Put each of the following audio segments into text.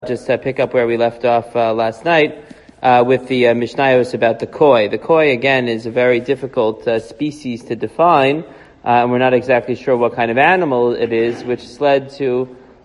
Just pick up where we left off last night with the Mishnayos about the koi. The koi, again, is a very difficult species to define, and we're not exactly sure what kind of animal it is, which has led to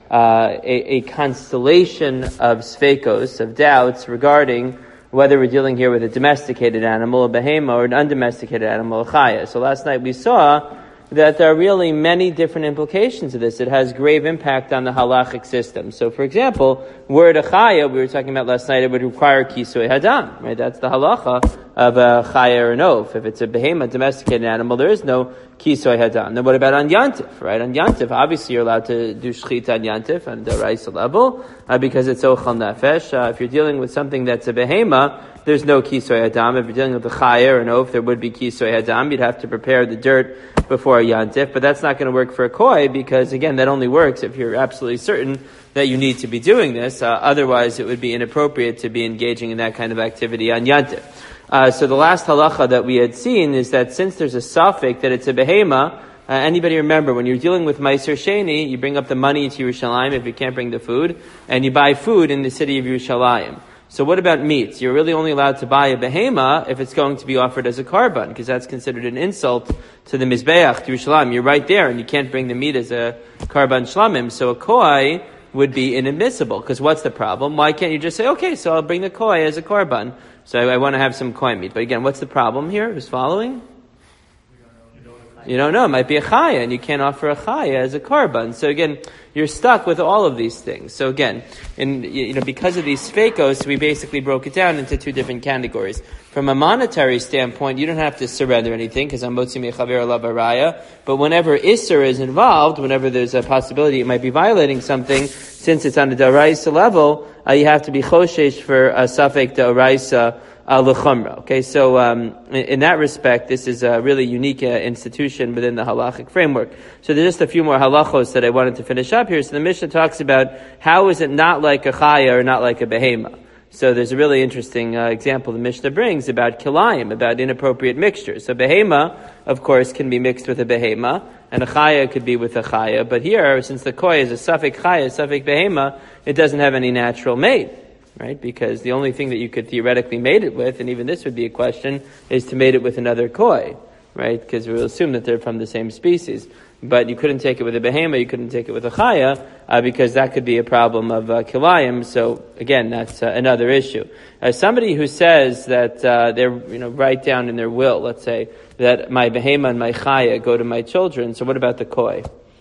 a constellation of sfekos, of doubts regarding whether we're dealing here with a domesticated animal, a behema, or an undomesticated animal, a chaya. So last night we saw that there are really many different implications of this. It has grave impact on the halachic system. So, for example, word a chaya, we were talking about last night, it would require kisui hadam, right? That's the halacha of a chaya or an oaf. If it's a behema, domesticated animal, there is no kisui hadam. Then what about on yantif, right? On yantif, obviously you're allowed to do shchita on yantif on the raisa level, because it's ochal nefesh. If you're dealing with something that's a behema, there's no kisui hadam. If you're dealing with a chaya or an oaf, there would be kisui hadam. You'd have to prepare the dirt before a yantif, but that's not going to work for a koi because, again, that only works if you're absolutely certain that you need to be doing this. Otherwise, it would be inappropriate to be engaging in that kind of activity on yantif. So the last halacha that we had seen is that since there's a suffix that it's a behema, anybody remember when you're dealing with Meiser Sheni, you bring up the money to Yerushalayim if you can't bring the food, and you buy food in the city of Yerushalayim. So what about meat? You're really only allowed to buy a behema if it's going to be offered as a karban, because that's considered an insult to the Mizbeach, to Yerushalayim. You're right there, and you can't bring the meat as a karban shlamim. So a koi would be inadmissible, because what's the problem? Why can't you just say, okay, so I'll bring the koi as a karban. So I want to have some koi meat. But again, what's the problem here? Who's following? You don't know. It might be a chaya, and you can't offer a chaya as a karban. So again, you're stuck with all of these things. So again, because of these sfekos, we basically broke it down into two different categories. From a monetary standpoint, you don't have to surrender anything, because I'm motzi mechaver alav haraya. But whenever isser is involved, whenever there's a possibility it might be violating something, since it's on the daraisa level, you have to be choshesh for a suffix daraisa l'chumra. Okay, so in that respect, this is a really unique institution within the halachic framework. So there's just a few more halachos that I wanted to finish up here. So the Mishnah talks about how is it not like a chaya or not like a behema. So there's a really interesting example the Mishnah brings about kilayim, about inappropriate mixtures. So behema, of course, can be mixed with a behema, and a chaya could be with a chaya. But here, since the koi is a suffix chaya, suffix behema, it doesn't have any natural mate. Right? Because the only thing that you could theoretically mate it with, and even this would be a question, is to mate it with another koi. Right? Because we'll assume that they're from the same species. But you couldn't take it with a behema, you couldn't take it with a chaya, because that could be a problem of kilayim. So again, that's another issue. Somebody who says that they're write down in their will, let's say, that my behema and my chaya go to my children, so what about the koi?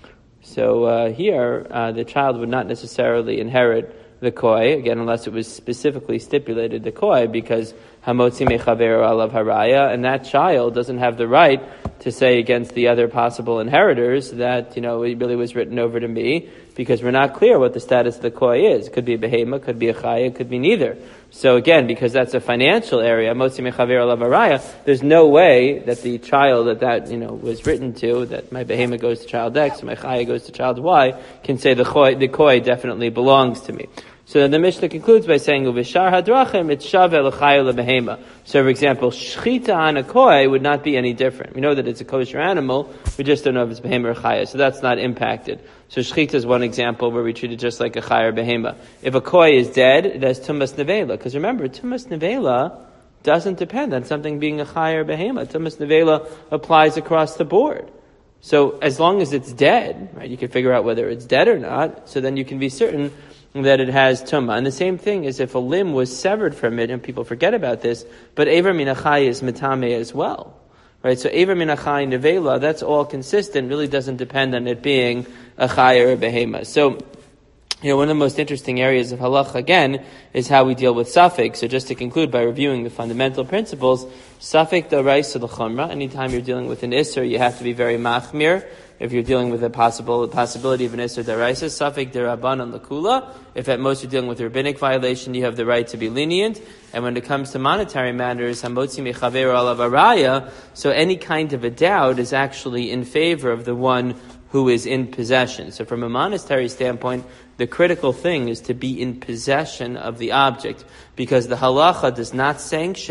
So here, the child would not necessarily inherit the koi, again, unless it was specifically stipulated the koi, because hamotzi mechaver alav haraya, and that child doesn't have the right to say against the other possible inheritors that, it really was written over to me, because we're not clear what the status of the koi is. It could be a behema, could be a chaya, could be neither. So again, because that's a financial area, hamotzi mechaver alav haraya, there's no way that the child that was written to, that my behema goes to child X, my chaya goes to child Y, can say the koi definitely belongs to me. So then the Mishnah concludes by saying, "Uvishar hadrachim it shaveh l'chayu lebehema." So, for example, shchita on a koi would not be any different. We know that it's a kosher animal. We just don't know if it's behema or chaya, so that's not impacted. So shchita is one example where we treat it just like a chaya or behema. If a koi is dead, it has tumas nevela. Because remember, tumas nevela doesn't depend on something being a chaya or behema. Tumas nevela applies across the board. So as long as it's dead, right, you can figure out whether it's dead or not. So then you can be certain that it has tumah. And the same thing is if a limb was severed from it, and people forget about this, but Ever min achai is metame as well. Right? So Ever min achai nevela, that's all consistent, really doesn't depend on it being a chai or a behema. So, one of the most interesting areas of halacha, again, is how we deal with suffix. So just to conclude by reviewing the fundamental principles, suffix d'oraisa l'chumra, anytime you're dealing with an isser, you have to be very machmir. If you're dealing with a possibility of an isser d'oraisa, suffix d'rabanan l'kula. If at most you're dealing with a rabbinic violation, you have the right to be lenient. And when it comes to monetary matters, hamotzi mechaver alav haraya, so any kind of a doubt is actually in favor of the one who is in possession. So from a monetary standpoint, the critical thing is to be in possession of the object, because the halacha does not sanction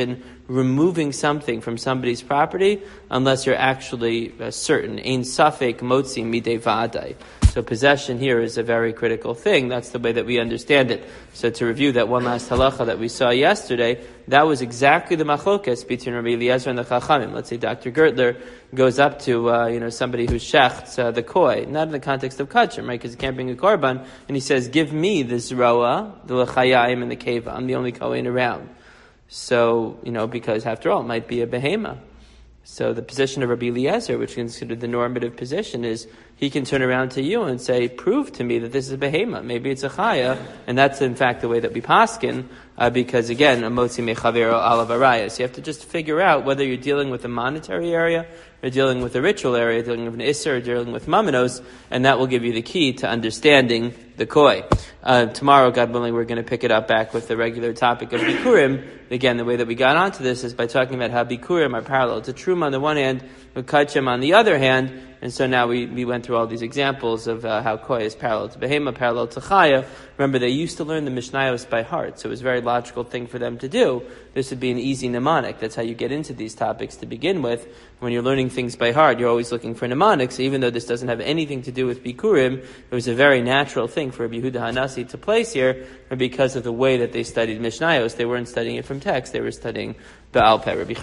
removing something from somebody's property unless you're actually certain. Ein safek motzi midei va'adai. So possession here is a very critical thing. That's the way that we understand it. So to review that one last halacha that we saw yesterday, that was exactly the machlokes between Rabbi Eliezer and the Chachamim. Let's say Dr. Gertler goes up to somebody who shechts the koi, not in the context of kachim, right? Because he can't bring a korban, and he says, "Give me the zroa, the lechayim, and the keva. I'm the only kohen around." So because after all, it might be a behema. So the position of Rabbi Eliezer, which is considered the normative position, is he can turn around to you and say, prove to me that this is a behema. Maybe it's a chaya, and that's in fact the way that we paskin, because again, a motzi mechavero alav araya. So you have to just figure out whether you're dealing with a monetary area, or dealing with a ritual area, dealing with an isser, or dealing with mamanos, and that will give you the key to understanding the koi. Tomorrow, God willing, we're going to pick it up back with the regular topic of bikurim. Again, the way that we got onto this is by talking about how bikurim are parallel to truma on the one hand, but kachim on the other hand. And so now we went through all these examples of how koi is parallel to behema, parallel to chaya. Remember, they used to learn the Mishnayos by heart, so it was a very logical thing for them to do. This would be an easy mnemonic. That's how you get into these topics to begin with. When you're learning things by heart, you're always looking for mnemonics. So even though this doesn't have anything to do with bikurim, it was a very natural thing for Rabbi Yehuda Hanasi to place here, because of the way that they studied Mishnayos. They weren't studying it from text; they were studying Ba'al Peh.